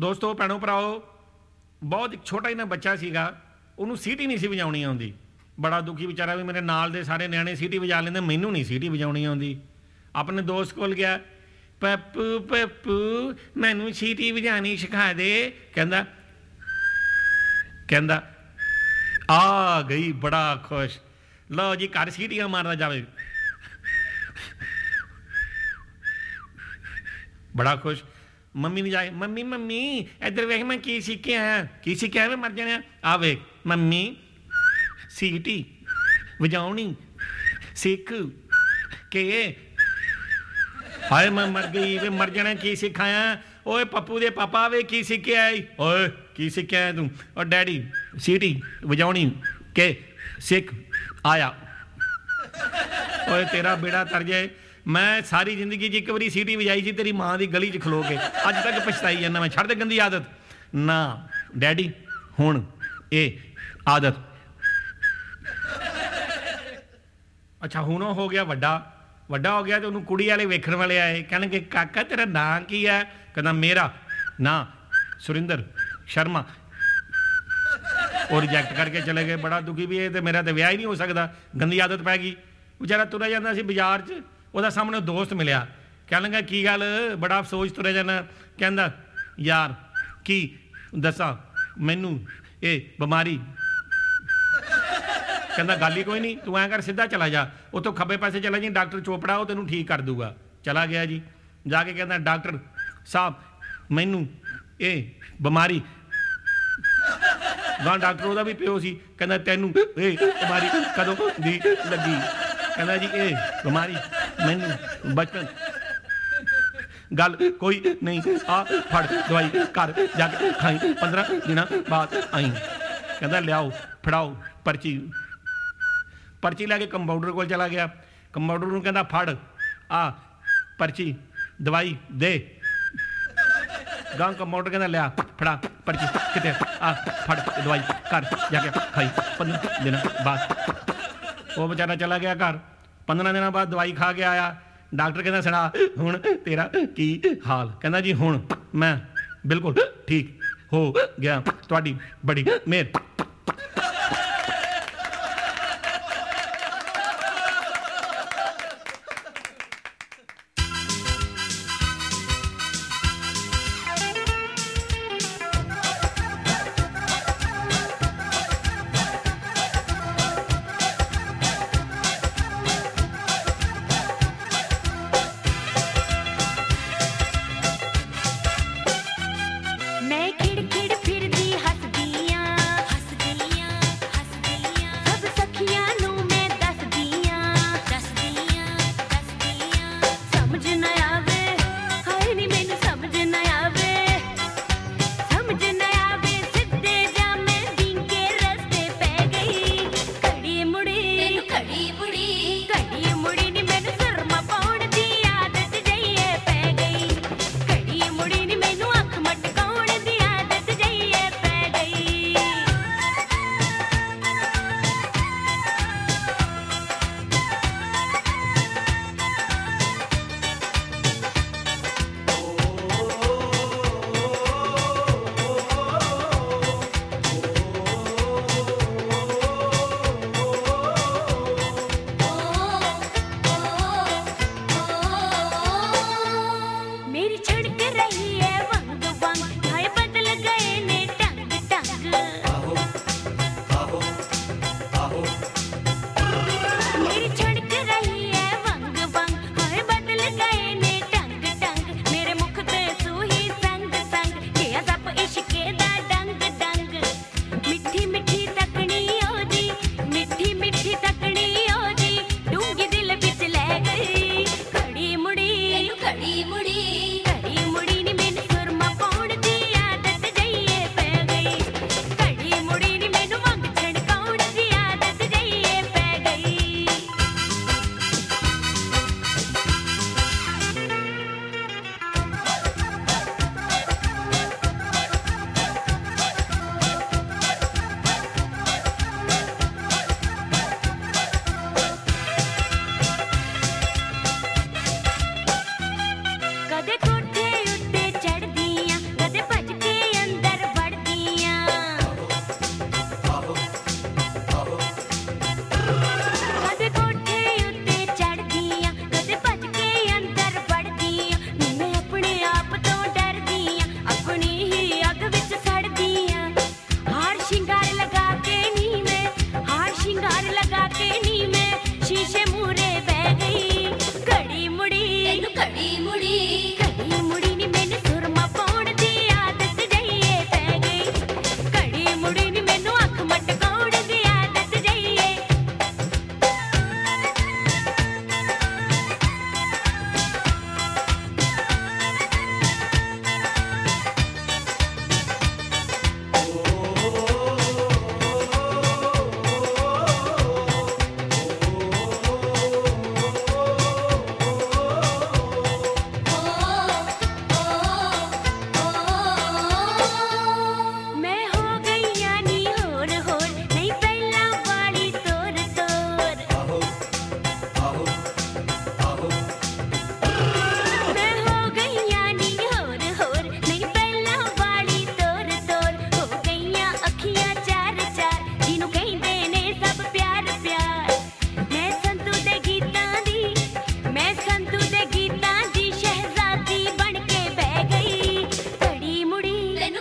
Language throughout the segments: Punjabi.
ਦੋਸਤੋ, ਭੈਣੋ ਭਰਾਓ, ਬਹੁਤ ਇੱਕ ਛੋਟਾ ਜਿਹਾ ਬੱਚਾ ਸੀਗਾ, ਉਹਨੂੰ ਸੀਟੀ ਨਹੀਂ ਸੀ ਵਜਾਉਣੀ ਆਉਂਦੀ। ਬੜਾ ਦੁਖੀ ਵਿਚਾਰਾ ਵੀ ਮੇਰੇ ਨਾਲ ਦੇ ਸਾਰੇ ਨਿਆਣੇ ਸੀਟੀ ਵਜਾ ਲੈਂਦੇ, ਮੈਨੂੰ ਨਹੀਂ ਸੀਟੀ ਵਜਾਉਣੀ ਆਉਂਦੀ। ਆਪਣੇ ਦੋਸਤ ਕੋਲ ਗਿਆ, ਪੱਪੂ ਪੱਪੂ ਮੈਨੂੰ ਸੀਟੀ ਵਜਾਉਣੀ ਸਿਖਾ ਦੇ। ਕਹਿੰਦਾ ਆ ਗਈ, ਬੜਾ ਖੁਸ਼। ਲਓ ਜੀ, ਘਰ ਸੀਟੀਆਂ ਮਾਰਦਾ ਜਾਵੇ, ਬੜਾ ਖੁਸ਼। ਮੰਮੀ ਨੂੰ ਜਾਏ, ਮੰਮੀ ਮੰਮੀ ਇੱਧਰ ਵੇਖ ਮੈਂ ਕੀ ਸਿੱਖ ਕੇ ਆਇਆ। ਕੀ ਸਿੱਖਿਆ ਵੇ ਮਰ ਜਾਣਿਆ? ਆ ਵੇਖ ਮੰਮੀ, ਸੀਟੀ ਵਜਾਉਣੀ ਸਿੱਖ ਕੇ। ਹਾਏ ਮੈਂ ਮਰ ਗਈ ਵੇ, ਮਰ ਜਾਣਾ। ਕੀ ਸਿਖਾਇਆ? ਓਏ ਪੱਪੂ ਦੇ ਪਾਪਾ ਵੇ ਕੀ ਸਿੱਖ ਕੇ ਆਈ? ਓਏ ਕੀ ਸਿੱਖਿਆ ਤੂੰ? ਔਰ ਡੈਡੀ ਸੀਟੀ ਵਜਾਉਣੀ ਕੇ ਸਿੱਖ ਆਇਆ। ਓਏ ਤੇਰਾ ਬੇੜਾ ਤਰ ਜਾਏ। ਮੈਂ ਸਾਰੀ ਜ਼ਿੰਦਗੀ 'ਚ ਇੱਕ ਵਾਰੀ ਸੀਟੀ ਵਜਾਈ ਸੀ ਤੇਰੀ ਮਾਂ ਦੀ ਗਲੀ 'ਚ ਖਲੋ ਕੇ, ਅੱਜ ਤੱਕ ਪਛਤਾਈ ਜਾਂਦਾ ਮੈਂ। ਛੱਡ ਦੇ ਗੰਦੀ ਆਦਤ। ਨਾ ਡੈਡੀ, ਹੁਣ ਇਹ ਆਦਤ। ਅੱਛਾ, ਹੁਣ ਉਹ ਹੋ ਗਿਆ ਵੱਡਾ ਹੋ ਗਿਆ, ਤੇ ਉਹਨੂੰ ਕੁੜੀ ਵਾਲੇ ਵੇਖਣ ਵਾਲੇ ਆਏ, ਕਹਿਣਗੇ ਕਾਕਾ ਤੇਰਾ ਨਾਂ ਕੀ ਹੈ? ਕਹਿੰਦਾ ਮੇਰਾ ਨਾਂ ਸੁਰਿੰਦਰ ਸ਼ਰਮਾ। ਉਹ ਰਿਜੈਕਟ ਕਰਕੇ ਚਲੇ ਗਏ। ਬੜਾ ਦੁਖੀ ਵੀ, ਇਹ ਤੇ ਮੇਰਾ ਤੇ ਵਿਆਹ ਹੀ ਨਹੀਂ ਹੋ ਸਕਦਾ, ਗੰਦੀ ਆਦਤ ਪੈ ਗਈ। ਵਿਚਾਰਾ ਤੁਰਿਆ ਜਾਂਦਾ ਸੀ ਬਾਜ਼ਾਰ 'ਚ, ਉਹਦਾ ਸਾਹਮਣੇ ਦੋਸਤ ਮਿਲਿਆ, ਕਹਿਣ ਲੱਗਾ ਕੀ ਗੱਲ ਬੜਾ ਅਫਸੋਸ ਤੁਰਿਆ ਜਾਂਦਾ? ਕਹਿੰਦਾ ਯਾਰ ਕੀ ਦੱਸਾਂ, ਮੈਨੂੰ ਇਹ ਬਿਮਾਰੀ। ਕਹਿੰਦਾ ਗੱਲ ਹੀ ਕੋਈ ਨਹੀਂ, ਤੂੰ ਐਂ ਕਰ ਸਿੱਧਾ ਚਲਾ ਜਾ, ਉੱਥੋਂ ਖੱਬੇ ਪਾਸੇ ਚਲਾ ਜੀ, ਡਾਕਟਰ ਚੋਪੜਾ ਉਹ ਤੈਨੂੰ ਠੀਕ ਕਰ ਦੂਗਾ। ਚਲਾ ਗਿਆ ਜੀ, ਜਾ ਕੇ ਕਹਿੰਦਾ ਡਾਕਟਰ ਸਾਹਿਬ ਮੈਨੂੰ ਇਹ ਬਿਮਾਰੀ। ਗਾਂ ਡਾਕਟਰ ਉਹਦਾ ਵੀ ਪਿਓ ਸੀ, ਕਹਿੰਦਾ ਤੈਨੂੰ ਇਹ ਬਿਮਾਰੀ ਕਦੋਂ ਦੀ ਲੱਗੀ? ਕਹਿੰਦਾ ਜੀ ਇਹ ਬਿਮਾਰੀ ਮੈਨੂੰ ਬਚਪਨ। ਗੱਲ ਕੋਈ ਨਹੀਂ, ਆ ਫੜ ਦਵਾਈ, ਘਰ ਜਾ ਕੇ ਖਾਈ, 15 ਦਿਨਾਂ ਬਾਅਦ ਆਈ। ਕਹਿੰਦਾ ਲਿਆਓ, ਫੜਾਓ ਪਰਚੀ ਲੈ ਕੇ ਕੰਪਾਊਂਡਰ ਕੋਲ ਚਲਾ ਗਿਆ। ਕੰਪਾਊਂਡਰ ਨੂੰ ਕਹਿੰਦਾ ਫੜ ਆ ਪਰਚੀ, ਦਵਾਈ ਦੇ। ਗਾਂ ਕੰਪਾਊਂਡਰ ਕਹਿੰਦਾ ਲਿਆ ਫੜਾ ਪਰਚੀ, ਕਿਤੇ ਆ ਫੜ ਦਵਾਈ, ਘਰ ਜਾ ਕੇ ਖਾਈ, 15 ਦਿਨਾਂ ਬਾਅਦ। ਉਹ ਵਿਚਾਰਾ ਚਲਾ ਗਿਆ ਘਰ, 15 ਦਿਨਾਂ ਬਾਅਦ ਦਵਾਈ ਖਾ ਕੇ ਆਇਆ। ਡਾਕਟਰ ਕਹਿੰਦਾ ਸੁਣਾ ਹੁਣ ਤੇਰਾ ਕੀ ਹਾਲ? ਕਹਿੰਦਾ ਜੀ ਹੁਣ ਮੈਂ ਬਿਲਕੁਲ ਠੀਕ ਹੋ ਗਿਆ, ਤੁਹਾਡੀ ਬੜੀ ਮਿਹਰ। ਮੈਂ ਖਿੜ ਖਿੜ ਫਿਰਦੀ ਹੱਸਦੀ ਆਂ,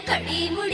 ਘੜੀ ਮੁੜੀ